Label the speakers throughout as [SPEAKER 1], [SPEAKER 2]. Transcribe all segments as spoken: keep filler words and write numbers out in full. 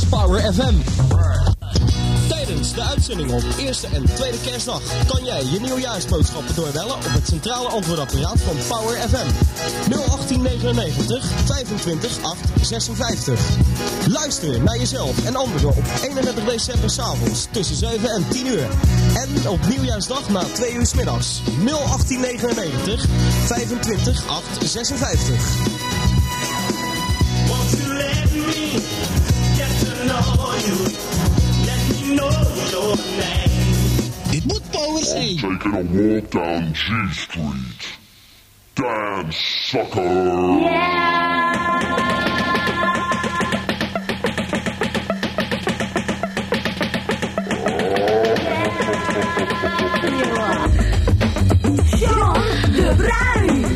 [SPEAKER 1] Power F M. Tijdens de uitzending op eerste en tweede kerstdag kan jij je nieuwjaarsboodschappen doorbellen op het centrale antwoordapparaat van Power F M. nul achttien negenennegentig vijfentwintig acht zesenvijftig. Luister naar jezelf en anderen op eenendertig december 's avonds tussen zeven en tien uur. En op nieuwjaarsdag na twee uur 's middags. nul achttien negenennegentig vijfentwintig acht zesenvijftig.
[SPEAKER 2] Won't you let me get to know you? Let me know your name.
[SPEAKER 1] Dit moet Power zijn.
[SPEAKER 3] Taking a walk down G Street. Dance, sucker.
[SPEAKER 2] Yeah.
[SPEAKER 4] Jean de Bruin.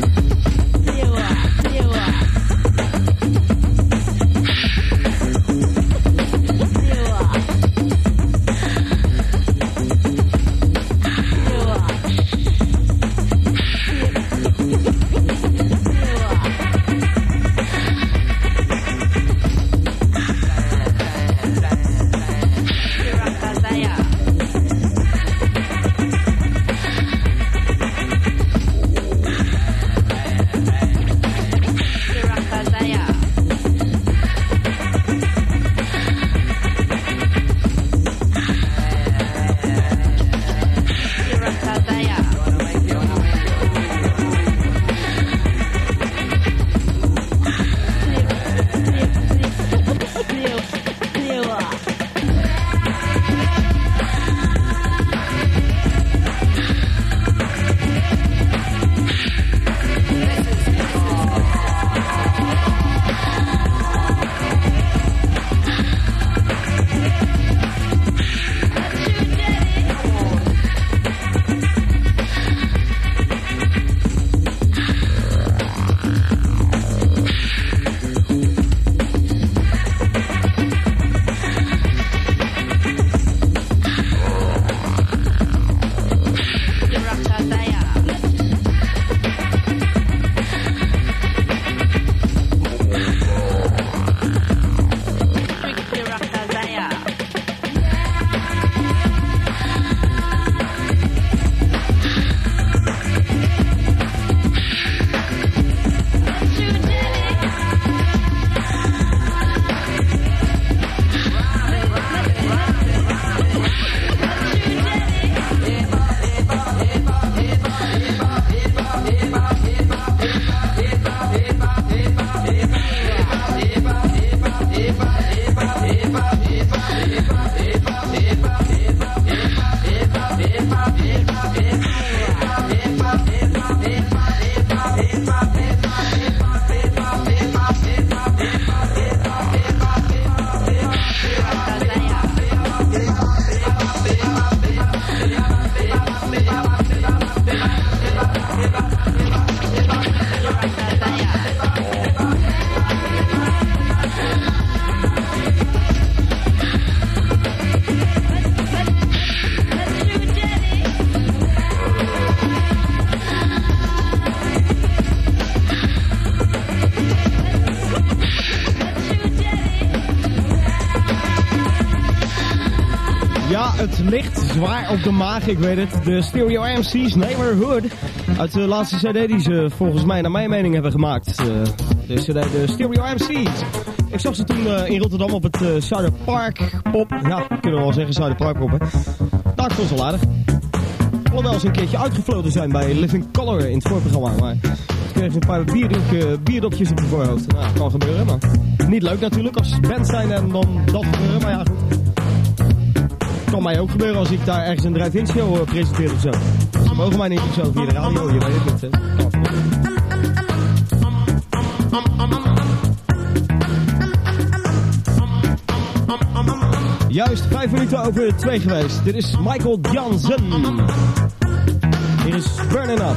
[SPEAKER 1] Het ligt zwaar op de maag, ik weet het. De Stereo M C's Neighborhood. Uit de laatste cd die ze volgens mij naar mijn mening hebben gemaakt. Uh, de cd de Stereo M C's. Ik zag ze toen uh, in Rotterdam op het uh, Zuiderpark Pop. Ja, kunnen we wel zeggen Zuiderpark Pop, hè. Nou, ik vond ze wel aardig. Alhoewel ze een keertje uitgevloten zijn bij Living Color in het voorprogramma. Maar ik kreeg een paar bierdop, uh, bierdopjes op de voorhoofd. Nou, dat kan gebeuren, maar niet leuk natuurlijk als band zijn en dan dat gebeuren. Maar ja, goed. Kan mij ook gebeuren als ik daar ergens een drive-in show uh, presenteer of zo. Ze mogen mij niet of zo via de radio, je weet het niet, hè. Kan Juist vijf minuten over twee geweest. Dit is Michael Jansen. Hier is Burning Up.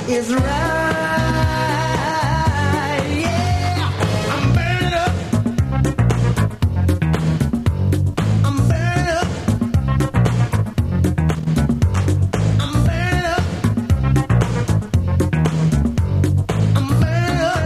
[SPEAKER 2] is right. Yeah, I'm burning up. I'm burning up. I'm burning up. I'm burning up.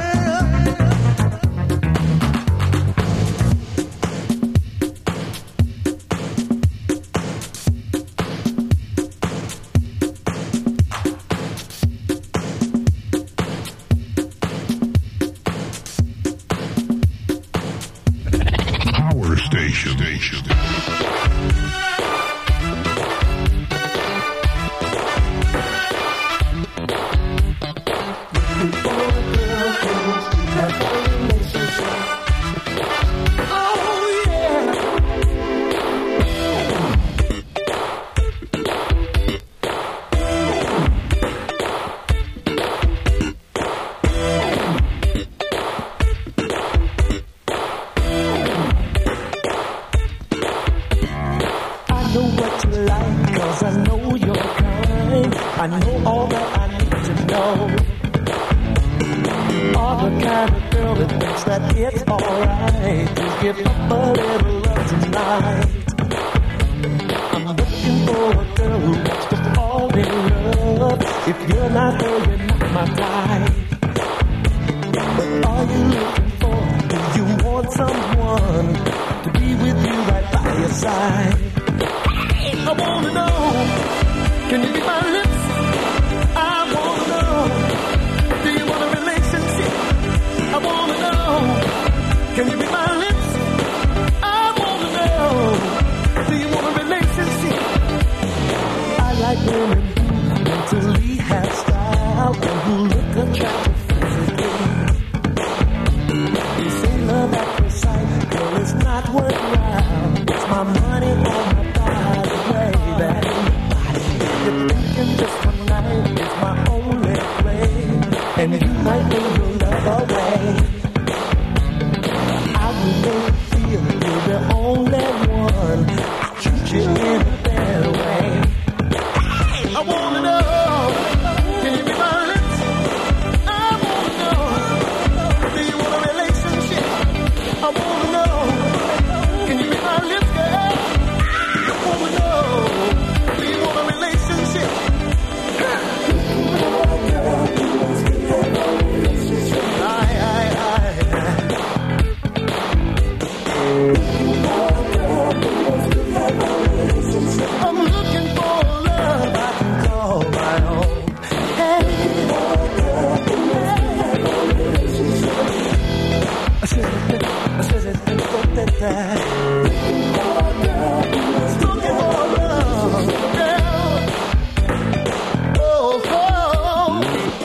[SPEAKER 3] Power station. station.
[SPEAKER 2] Oh yeah. I know what you like, cause I know your kind. I know all that I need to know. All the kind of girl that thinks that it's alright to give up a little love tonight. I'm looking for a girl who wants to fall in love. If you're not there, you're not my type. What are you looking for? Do you want someone to be with you right by your side? I wanna know, can you be my lips? I wanna know, do you want a relationship? I wanna know, can you be my lips? I wanna know, do you want a relationship? I like women who mentally have style and who look attractive physically. You say love at first sight, girl, it's not worthwhile. It's my money on my body, baby. You're thinking just one night is my only play, and you might give your love away. I will make you feel you're the only one. I treat you in a better way. I wanna know, can you be my lips? I wanna know, do you want a relationship? I wanna know, can you be my lips, girl? I wanna know, do you want a relationship? Aye, aye, aye, aye. I'm looking for love I can call my own. Hey. I said it, I said it, I said it, that. Looking for love, girl. Oh, oh.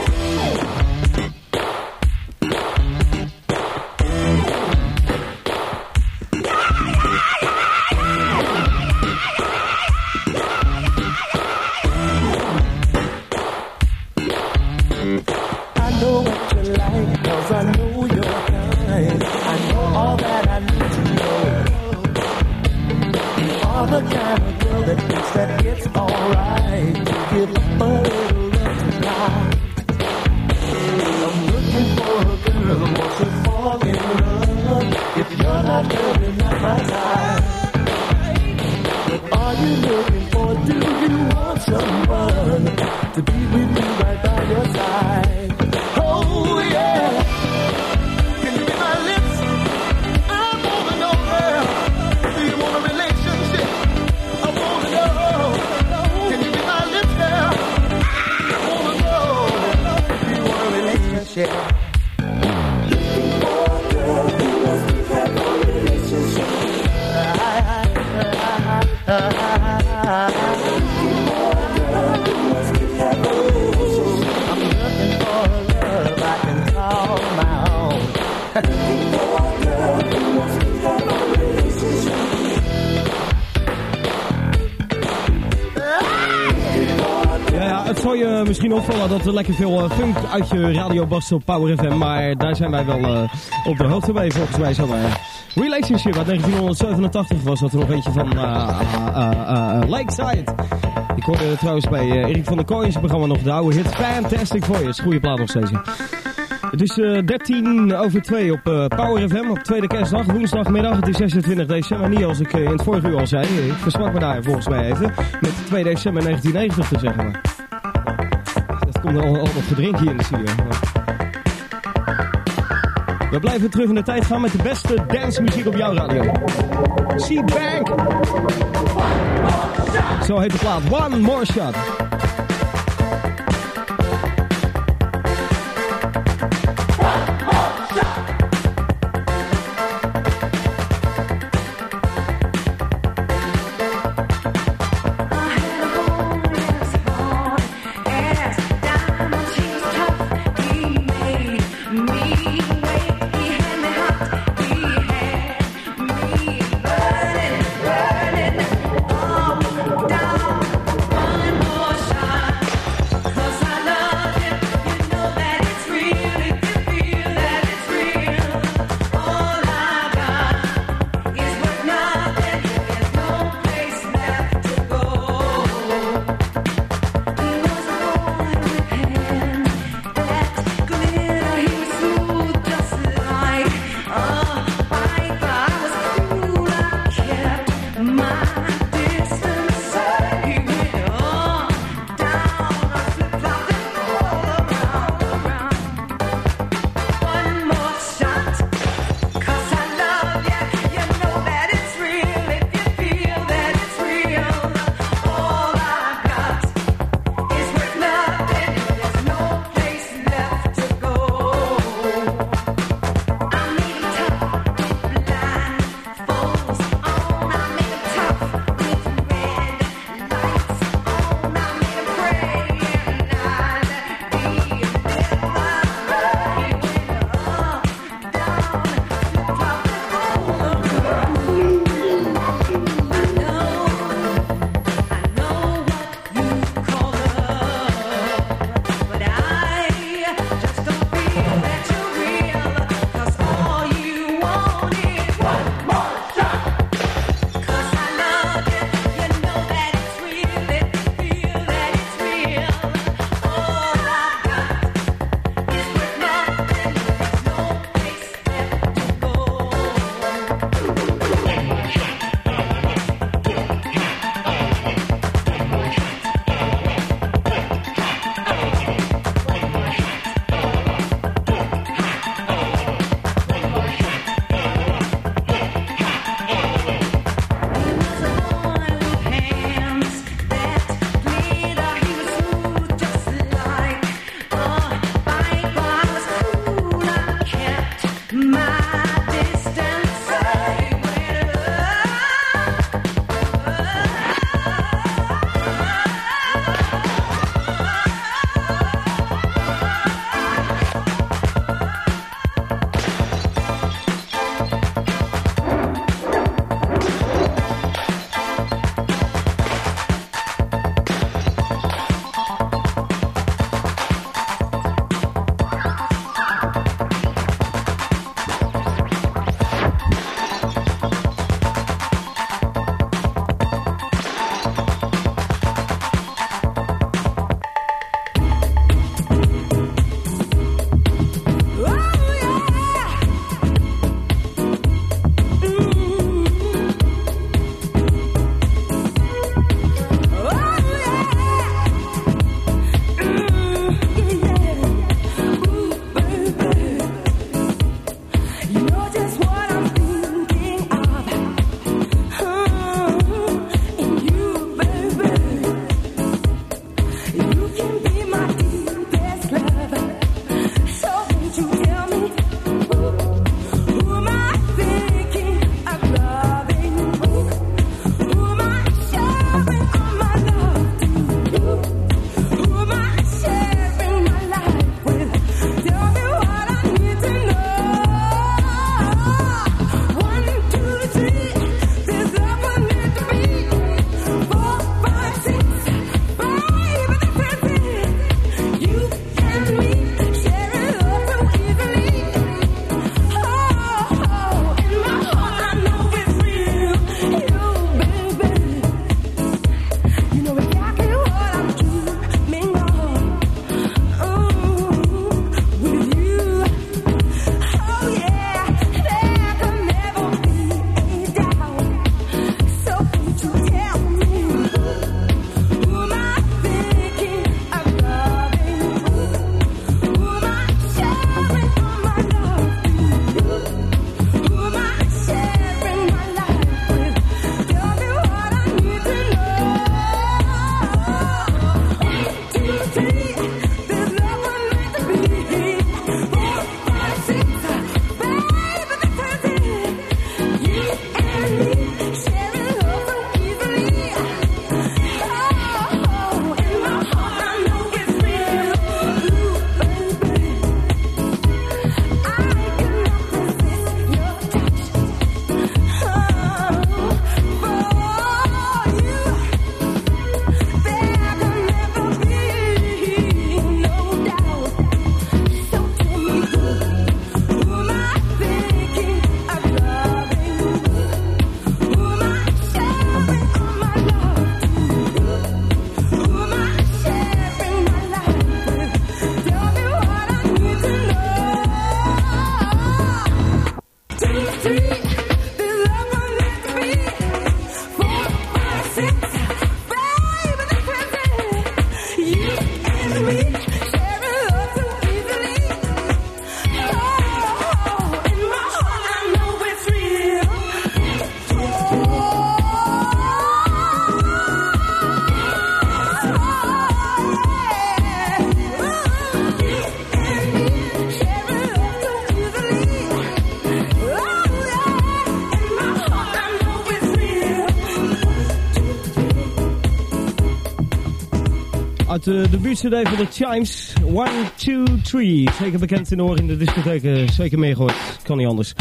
[SPEAKER 2] I know what you like, cause I know your kind. I know all that I need to know. You are the kind of girl that thinks that it's alright to give up a little love tonight. I'm looking for a girl who wants to fall in love. If you're not girl, you're not my type. What are you looking for? Do you want someone to be with you right by your side? Oh yeah, can you be my lips? I wanna know, girl, do you want a relationship? I wanna know, can you be my lips, girl? I wanna know, do you want a relationship?
[SPEAKER 1] Het zal je misschien opvallen dat er lekker veel uh, funk uit je radio barst op Power F M, maar daar zijn wij wel uh, op de hoogte bij, volgens mij. Zo, uh, Relationship uit negentien zevenentachtig was dat er nog eentje van uh, uh, uh, uh, Lakeside. Ik hoorde trouwens bij uh, Erik van der Kooi in zijn programma nog de oude hit Fantastic Voyage. Goeie plaat nog steeds. Het is uh, dertien over twee op uh, Power F M op tweede kerstdag, woensdagmiddag. Het is zesentwintig december, niet als ik uh, in het vorige uur al zei. Ik versprak me daar volgens mij even. Met twee december negentien negentig te zeggen. Maar dat komt al, al wat gedrink hier in de studio. We blijven terug in de tijd gaan met de beste dancemuziek op jouw radio. C-Bank! Zo heet de plaat. One More Shot.
[SPEAKER 5] Burning, oh, down, one more
[SPEAKER 1] uit de debuut-cd van de Chimes. one, two, three. Zeker bekend in de oren in de discotheken. Zeker meer gehoord. Kan niet anders.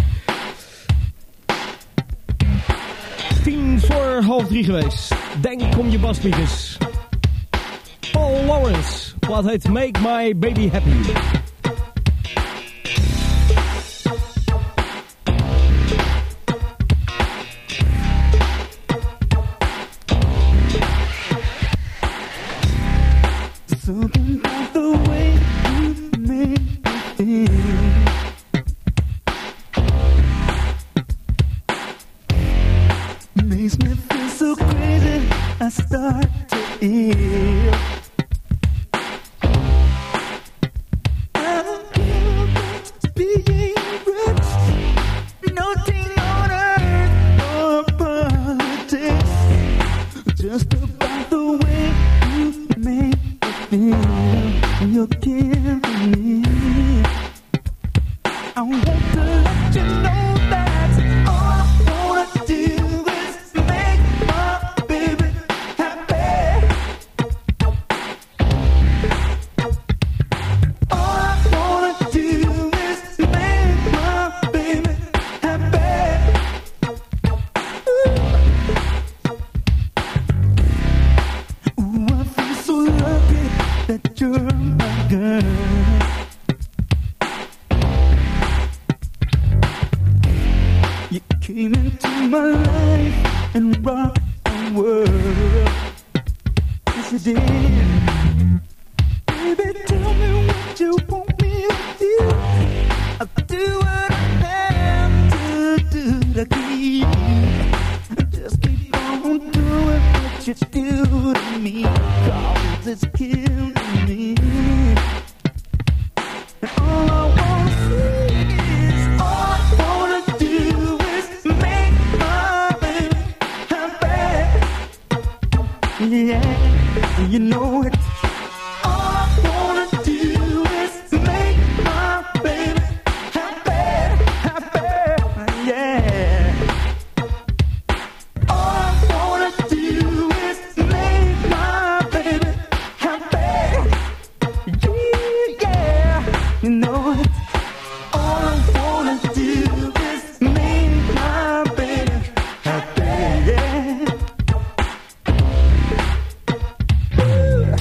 [SPEAKER 1] Tien voor half drie geweest. Denk om je basspiekers. Paul Lawrence. Wat heet Make My Baby Happy.
[SPEAKER 2] Something about the way you make me feel makes me feel so crazy. I start to feel I'm guilty being rich. No thing on earth or politics. Just about the way you make you're giving me. I want to let you know that all I wanna do is make my baby happy. All I wanna do is make my baby happy. Ooh, Ooh I feel so lucky that you're my girl. You came into my life and rocked the world. Yes, you did. Baby, tell me what you want me to do. I'll do what I have to do to keep you. Just keep on doing what you do to me, 'cause it's killing me. And all I wanna see is, all I wanna do is make my baby happy. Yeah, you know it. All I wanna do is make my baby happy, happy, yeah. All I wanna do is make my baby happy. Yeah, yeah, you know it. All I wanna do is make my baby happy. Yeah. Ooh.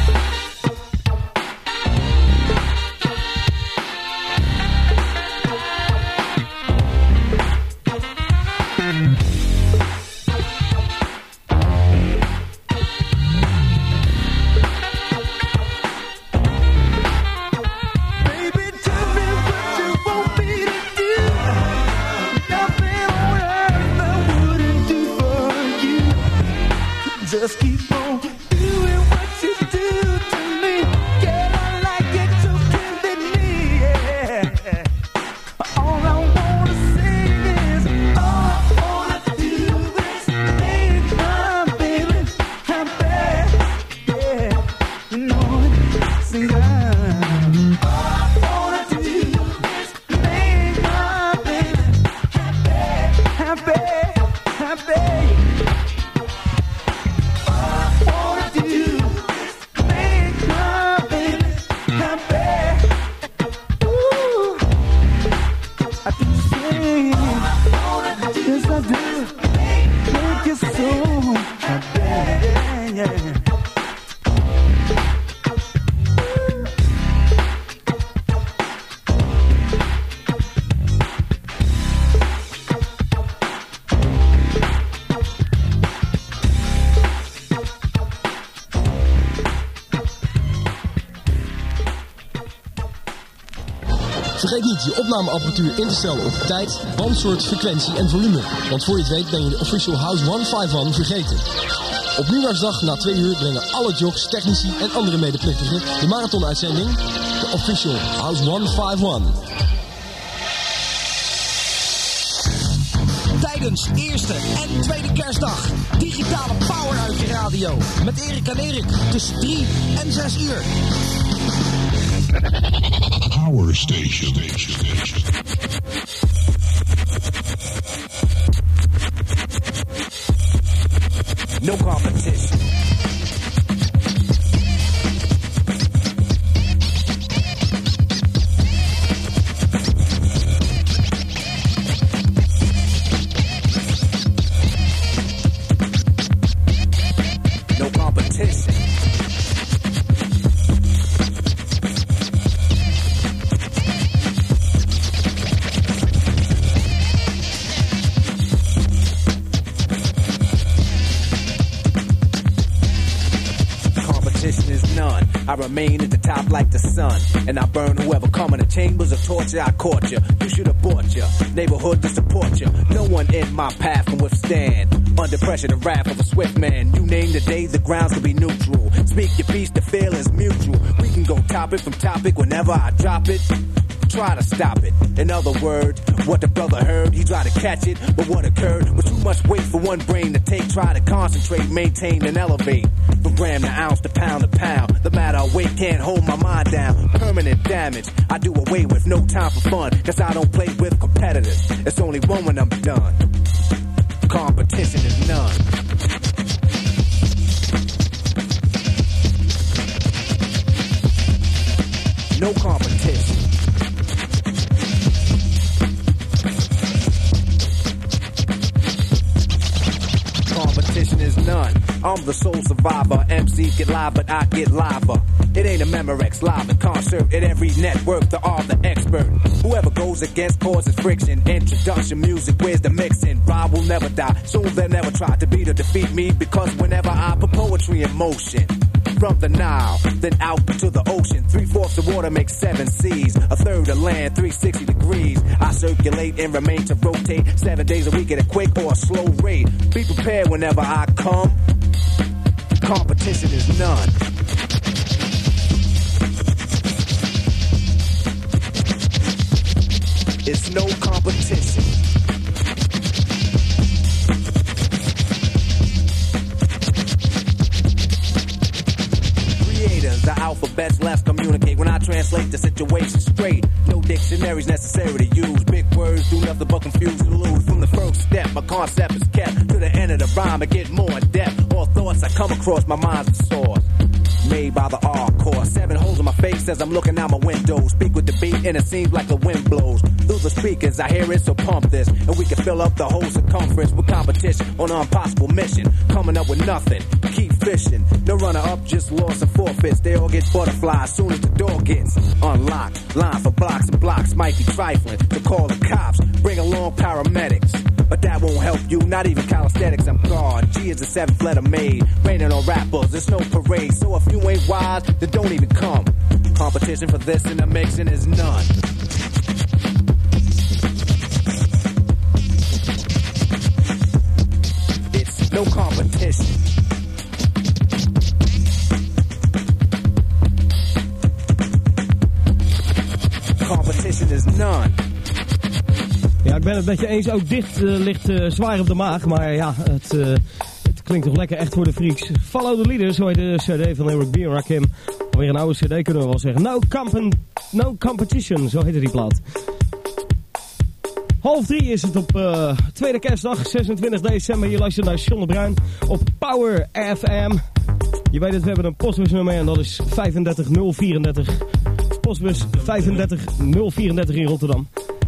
[SPEAKER 2] Baby, tell me what you want me to do. Nothing on earth I wouldn't do for you. Just keep on doing what you do to me. Girl, I like it so tenderly, yeah. All I wanna sing is, all I wanna do is make my baby happy. Yeah, you know it. Sing out. All I wanna do is make my baby happy, happy, happy. All I wanna do is make my baby happy. Ooh, I can sing. Yes, I do. Make you so happy. Yeah.
[SPEAKER 5] Vergeet niet je opnameapparatuur in te stellen op tijd, bandsoort, frequentie en volume. Want voor je het weet ben je de Official House honderdeenenvijftig vergeten. Op Nieuwjaarsdag na twee uur brengen alle jocks, technici en andere medeplichtigen de marathon-uitzending, de Official House honderdeenenvijftig.
[SPEAKER 6] Tijdens eerste en tweede kerstdag. Digitale power uit je radio. Met Erik en Erik tussen drie en zes uur.
[SPEAKER 3] Power Station.
[SPEAKER 6] No competition.
[SPEAKER 7] remain at the top like the sun. And I burn whoever come in the chambers of torture. I caught you. You should have bought you. Neighborhood to support you. No one in my path can withstand. Under pressure, the wrath of a swift man. You name the day, the grounds will be neutral. Speak your piece, the feel is mutual. We can go topic from topic whenever I drop it. Try to stop it. In other words, what the brother heard, he tried to catch it, but what occurred was too much weight for one brain to take. Try to concentrate, maintain, and elevate. From gram to ounce to pound to pound. The matter of weight can't hold my mind down. Permanent damage, I do away with, no time for fun. Cause I don't play with competitors. It's only one when I'm done. Competition is none. No competition. Competition is none. I'm the sole survivor. M Cs get live, but I get liver. It ain't a Memorex live in concert at every network. The all the expert. Whoever goes against causes friction. Introduction music, where's the mixing? Rob will never die. Soon they'll never try to beat or defeat me because whenever I put poetry in motion. From the Nile, then out to the ocean. Three-fourths of water makes seven seas. A third of land, three hundred sixty degrees. I circulate and remain to rotate. Seven days a week at a quick or a slow rate. Be prepared whenever I come. Competition is none. It's no competition. The alphabets, let's communicate. When I translate the situation straight, no dictionaries necessary to use. Big words do nothing but confuse and lose. From the first step, my concept is kept to the end of the rhyme. I get more in depth. All thoughts I come across, my mind's a source. Made by the R-Core. Seven holes in my face as I'm looking out my window. Speak with the beat and it seems like the wind blows through the speakers. I hear it, so pump this, and we can fill up the whole circumference with competition on an impossible mission. Coming up with nothing, keep fishing. No runner-up, just lost and forfeits. They all get butterflies soon as the door gets unlocked. Line for blocks and blocks might be trifling. To call the cops, bring along paramedics. But that won't help you, not even calisthenics. I'm God. G is the seventh letter made. Raining on rappers, there's no parade. So if you ain't wise, then don't even come. Competition for this and the mixing is none. It's no competition. Competition is none.
[SPEAKER 1] Ja, ik ben het met je eens. Ook dit uh, ligt uh, zwaar op de maag. Maar ja, het, uh, het klinkt toch lekker echt voor de freaks. Follow the Leader, zo heet de cd van Eric B. Rakim. Alweer een oude cd kunnen we wel zeggen. No, comp- no Competition, zo heette die plaat. Half drie is het op uh, tweede kerstdag, zesentwintig december. Je luistert naar John de Bruin op Power F M. Je weet het, we hebben een postbusnummer en dat is vijf drie nul vier drie. Postbus vijf drie nul vier drie in Rotterdam.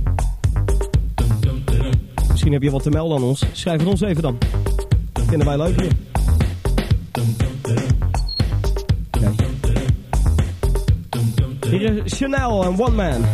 [SPEAKER 1] Misschien heb je wat te melden aan ons. Schrijf het ons even dan. Dat vinden wij leuk hier. Okay. Hier is Chanel en One Man.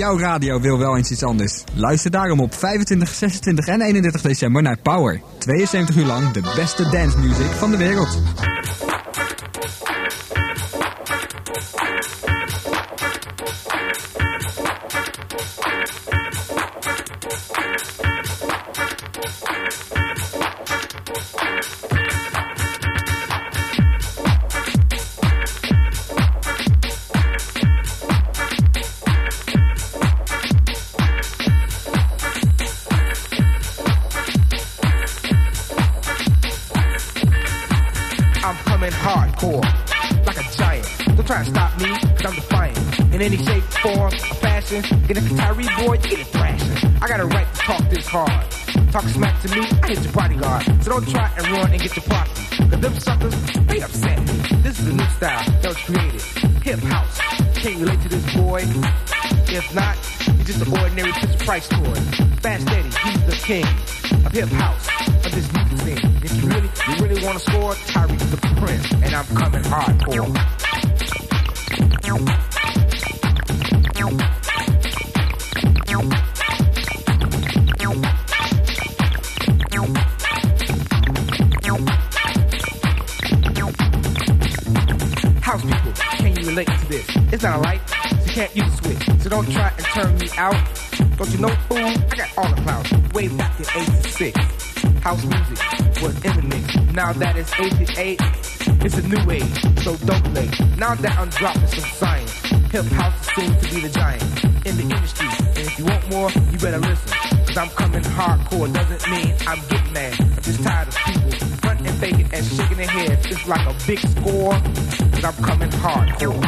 [SPEAKER 8] jouw radio wil wel eens iets anders. Luister daarom op vijfentwintig, zesentwintig en eenendertig december naar Power. tweeënzeventig uur lang de beste dance music van de wereld.
[SPEAKER 9] Get a Tyree boy, get it thrashing. I got a right to talk this hard. Talk smack to me, I hit your bodyguard. So don't try and run and get your property. Cause them suckers, they upset me. This is a new style that was created. Hip house. Can't relate to this boy. If not, you're just an ordinary Fisher Price toy. Fast Eddie, he's the king of hip house. Of this music scene. If you really, you really wanna score, Tyree's the prince. And I'm coming hardcore. House people, can you relate to this? It's not a light, so you can't use a switch. So don't try and turn me out. Don't you know, fool? I got all the clouds. Way back in eighty-six. House music was in the mix. Now that it's eighty-eight, it's a new age, so don't delay. Now that I'm dropping some science, hip house seems to be the giant in the industry. And if you want more, you better listen. Cause I'm coming hardcore, doesn't mean I'm getting mad. I'm just tired of people front and faking and shaking their heads. It's like a big score, cause I'm coming hardcore.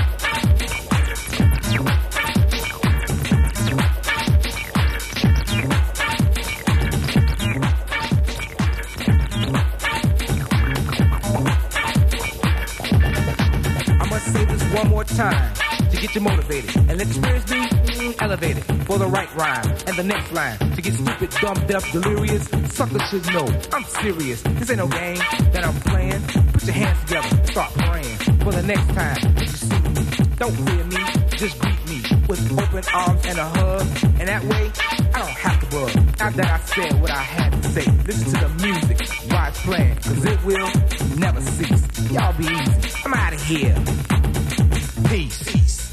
[SPEAKER 9] One more time to get you motivated and let your spirits be mm, elevated for the right rhyme and the next line to get stupid, dumb, deaf, delirious. Suckers should know I'm serious. This ain't no game that I'm playing. Put your hands together and start praying for the next time that you see me. Don't fear me, just greet me with open arms and a hug. And that way, I don't have to bug. Now that I said what I had to say, listen to the music while it's playing, cause it will never cease. Y'all be easy. I'm out of here. Peace.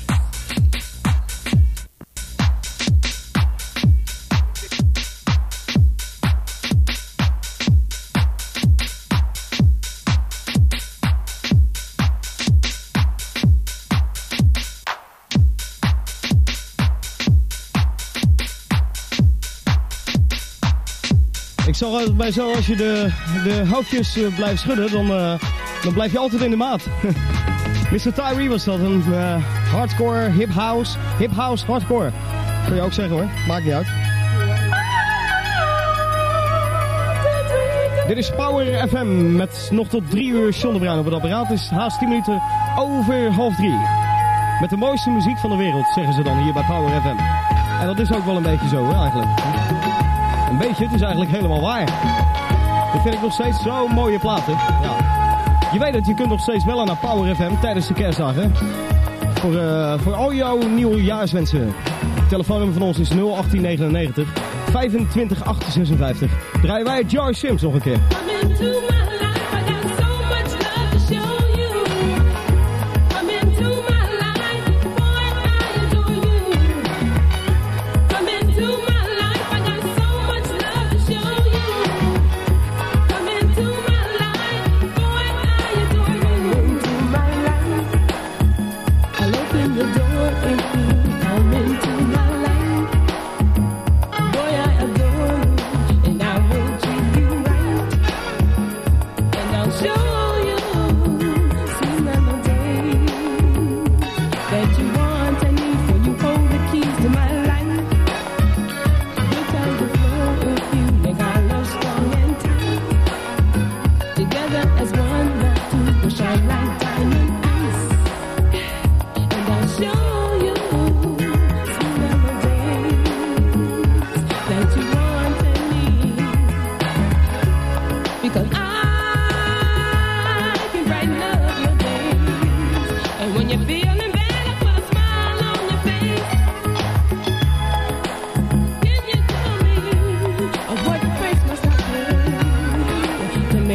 [SPEAKER 1] Ik zal altijd bij zo, als je de, de hoofdjes uh, blijft schudden, dan, uh, dan blijf je altijd in de maat. mister Tyree was dat, een uh, hardcore, hip house, hip house hardcore. Kun je ook zeggen hoor, maakt niet uit. Dit is Power F M met nog tot drie uur John de Bruin op het apparaat. Het is haast tien minuten over half drie. Met de mooiste muziek van de wereld, zeggen ze dan hier bij Power F M. En dat is ook wel een beetje zo hoor, eigenlijk. Een beetje, het is eigenlijk helemaal waar. Dat vind ik nog steeds zo'n mooie platen. Ja. Je weet het, je kunt nog steeds bellen naar Power F M tijdens de kerstdagen. Voor, uh, voor al jouw nieuwjaarswensen. Het telefoonnummer van ons is nul achttien negenennegentig vijfentwintig acht zesenvijftig. Draaien wij Joy Sims nog een keer.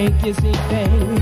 [SPEAKER 10] make you see things.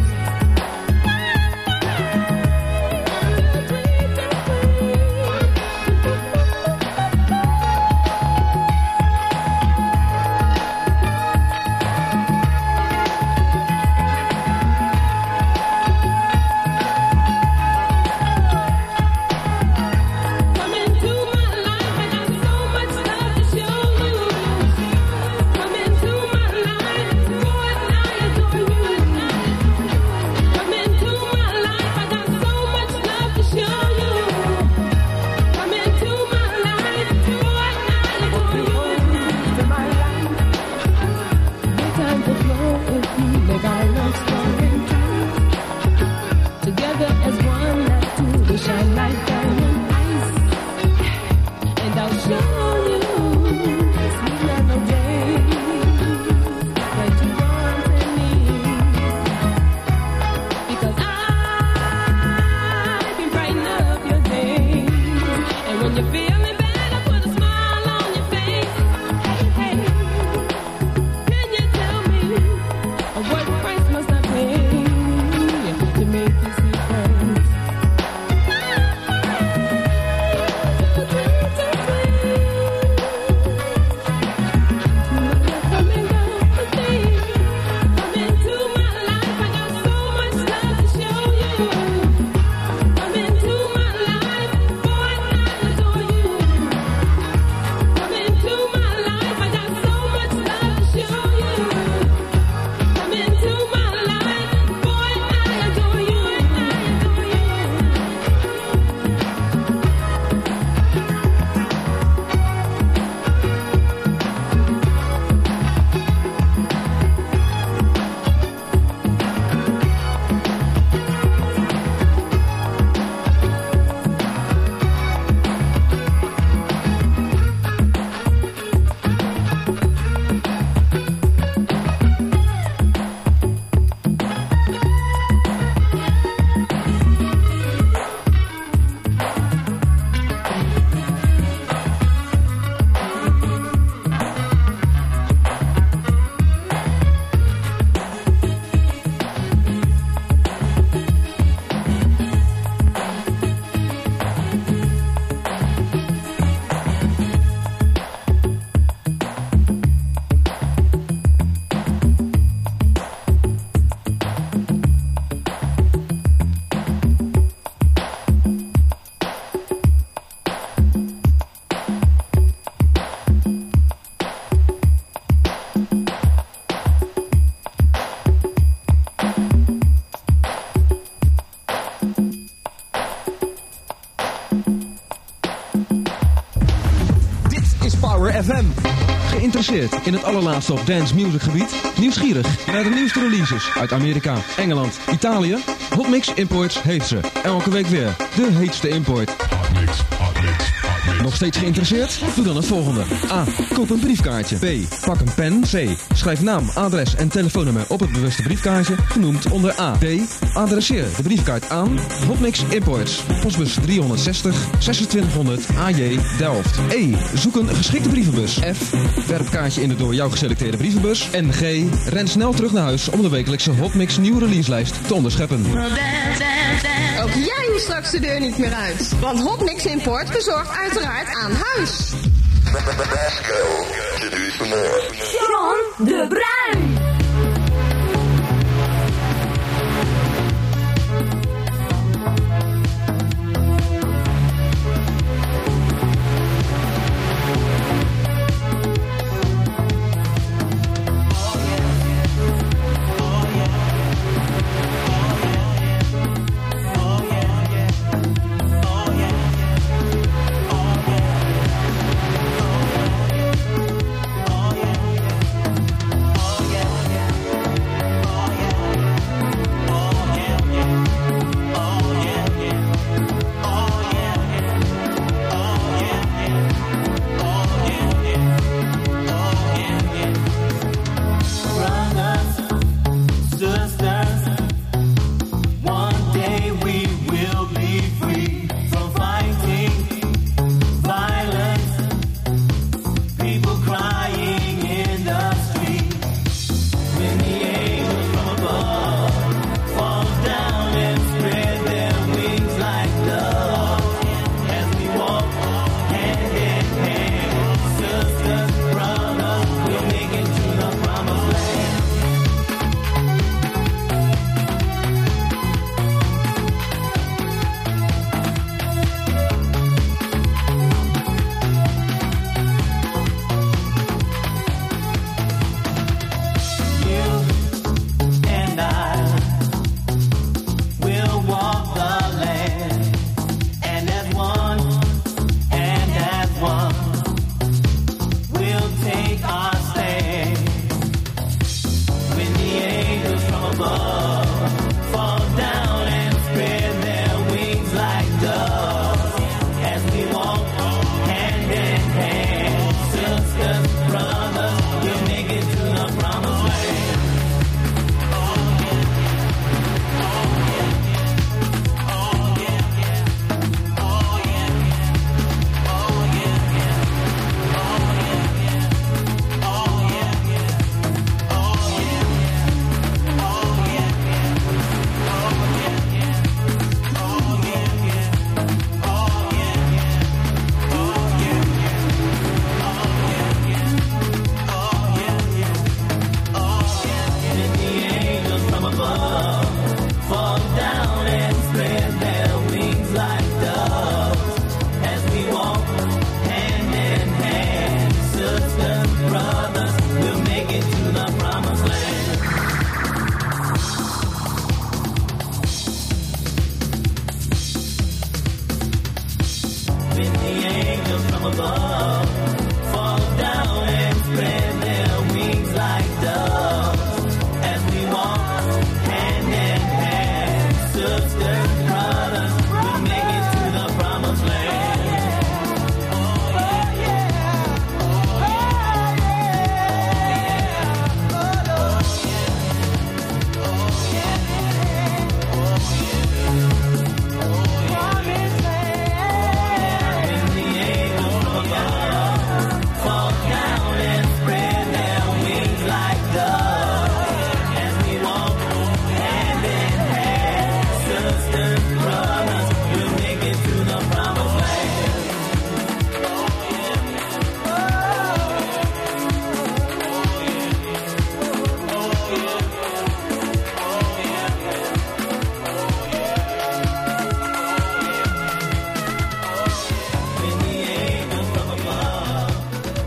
[SPEAKER 11] F M. Geïnteresseerd in het allerlaatste op dance music gebied? Nieuwsgierig naar de nieuwste releases uit Amerika, Engeland, Italië? Hotmix Imports heeft ze. Elke week weer de heetste import. Hotmix, Hotmix, Hotmix. Nog steeds geïnteresseerd? Doe dan het volgende. A. Koop een briefkaartje. B. Pak een pen. C. Schrijf naam, adres en telefoonnummer op het bewuste briefkaartje, genoemd onder A. D. Adresseer de briefkaart aan Hotmix Imports. Postbus driehonderdzestig zesentwintighonderd A J Delft. E. Zoek een geschikte brievenbus. F. Werp kaartje in de door jou geselecteerde brievenbus. En G. Ren snel terug naar huis om de wekelijkse Hotmix nieuwe releaselijst te onderscheppen.
[SPEAKER 12] Ook jij hoeft straks de deur niet meer uit. Want Hotmix Import bezorgt uiteraard aan huis.
[SPEAKER 4] John de Bruin.
[SPEAKER 2] Oh yeah.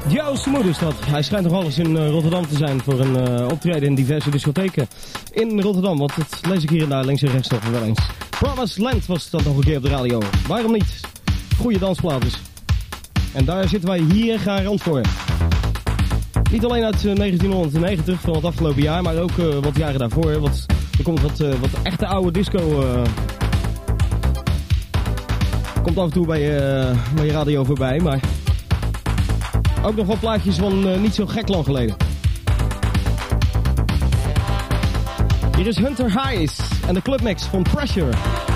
[SPEAKER 1] Joe Smooth is dat. Hij schijnt nog alles in uh, Rotterdam te zijn voor een uh, optreden in diverse discotheken in Rotterdam. Want dat lees ik hier en daar links en rechts nog wel eens. Promised Land was dat nog een keer op de radio. Waarom niet? Goeie dansplaat dus. En daar zitten wij hier garant voor. Niet alleen uit uh, negentienhonderdnegentig van het afgelopen jaar, maar ook uh, wat jaren daarvoor. Wat, er komt wat, uh, wat echte oude disco... Uh, komt af en toe bij, uh, bij je radio voorbij, maar... Ook nog wat plaatjes van uh, niet zo gek lang geleden. Hier is Hunter Hayes en de clubmix van Pressure.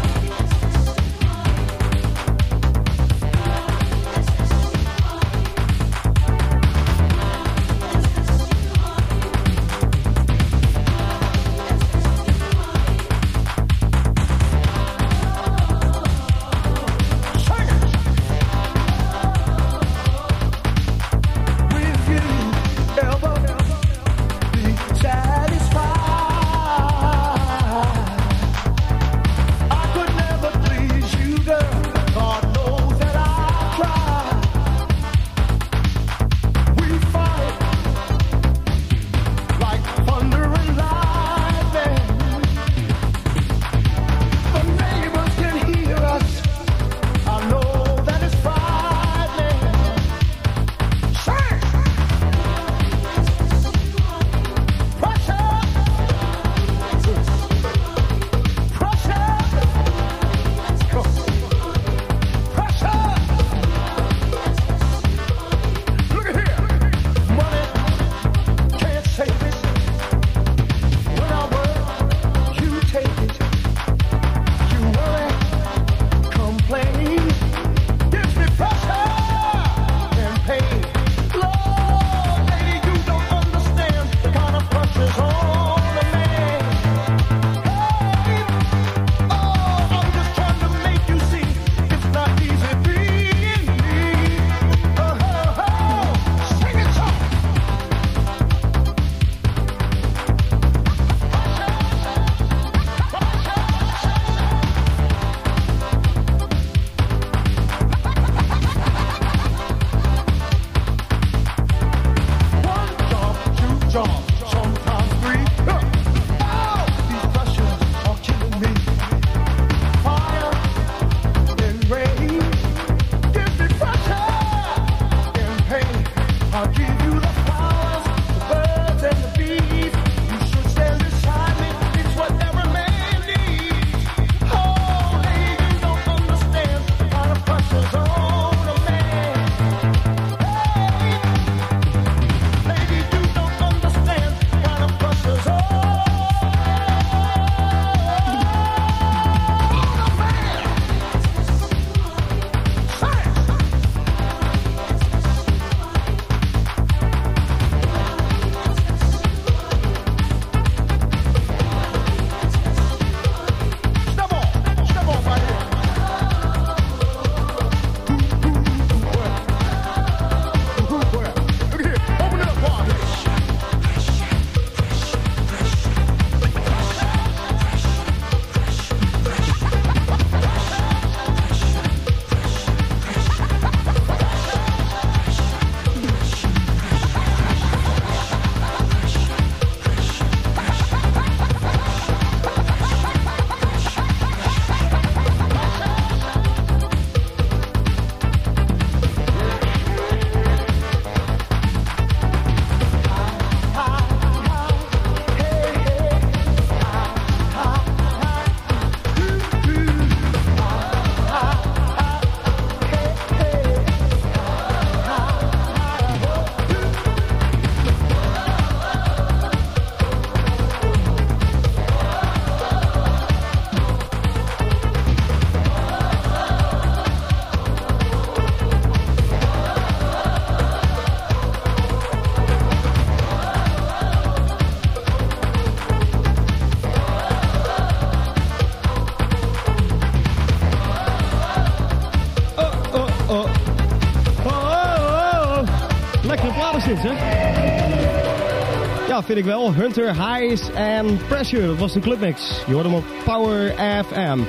[SPEAKER 1] Ja, vind ik wel. Hunter Hayes en Pressure. Dat was de clubmix. Je hoorde hem op Power F M.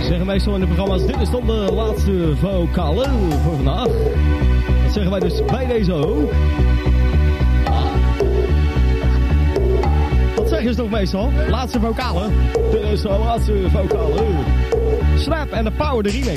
[SPEAKER 1] Zeggen meestal in de programma's, dit is dan de laatste vocale voor vandaag. Dat zeggen wij dus bij deze ook. Dat zeggen ze toch meestal? Laatste vocale. Dit is de laatste vocale. Snap en de Power, de remix.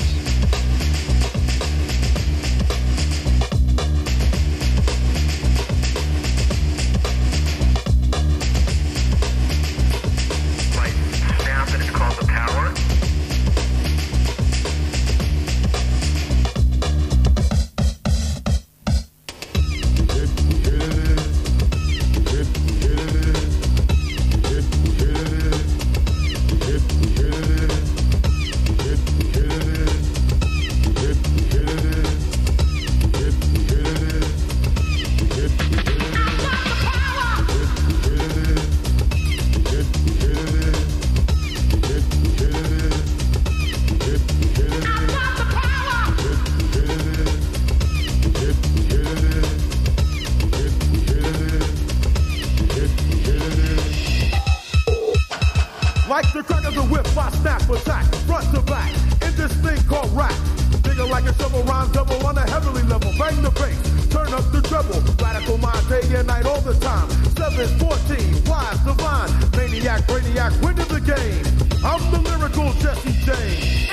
[SPEAKER 10] Like the crack of the whip, I snap attack, front to back, in this thing called rap. Digger like a shovel, rhyme double on a heavenly level. Bang the bass, turn up the treble. Radical mind day and night all the time. seven fourteen, wise, divine, maniac, brainiac, winning the game. I'm the lyrical Jesse James.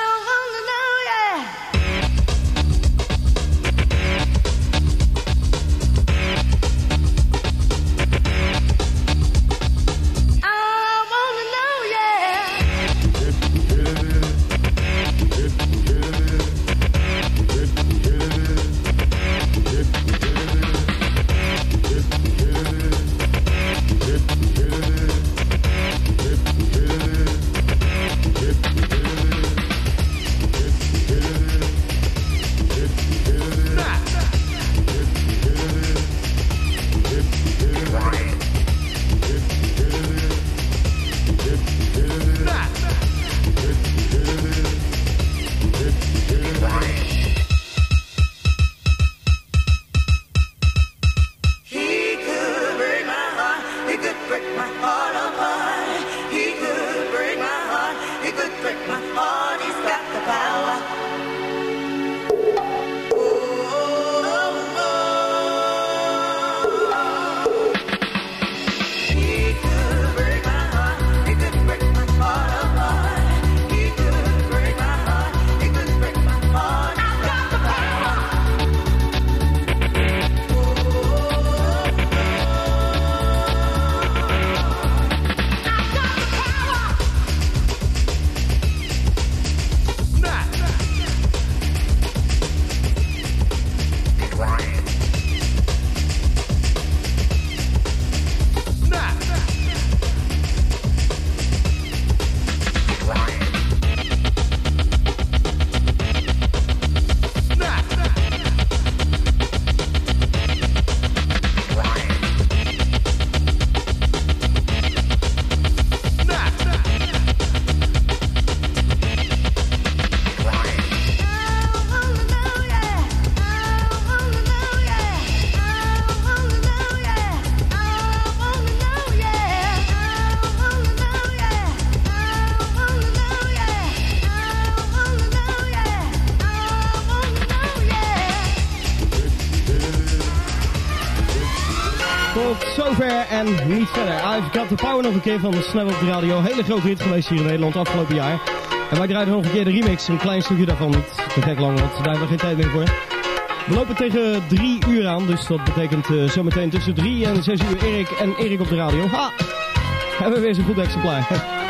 [SPEAKER 1] Zover en niet verder. I've Got The Power nog een keer van de Snap op de radio. Hele grote hit geweest hier in Nederland afgelopen jaar. En wij draaiden nog een keer de remix. Een klein stukje daarvan. Niet te gek lang, want daar hebben we geen tijd meer voor. We lopen tegen drie uur aan. Dus dat betekent uh, zometeen tussen drie en zes uur Erik en Erik op de radio. Ha! Hebben we weer zo'n goed exemplaar.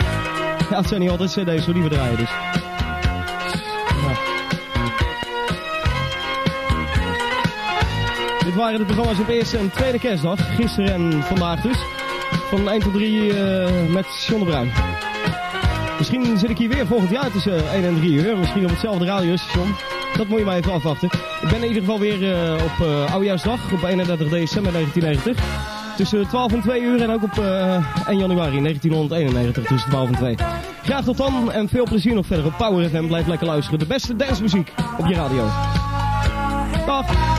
[SPEAKER 1] Ja, het zijn niet altijd cd's voor die we draaien dus. Ja. Dit waren de programma's op eerste en tweede kerstdag. Gisteren en vandaag dus. Van één tot drie uh, met John de Bruin. Misschien zit ik hier weer volgend jaar tussen één en drie uur. Misschien op hetzelfde radiostation. Dat moet je maar even afwachten. Ik ben in ieder geval weer uh, op uh, Oudejaarsdag. Op eenendertig december negentien negentig. Tussen twaalf en twee uur. En ook op uh, één januari negentienhonderdeenennegentig. Tussen twaalf en twee. Graag tot dan. En veel plezier nog verder op Power F M. Blijf lekker luisteren. De beste dancemuziek op je radio. Dag.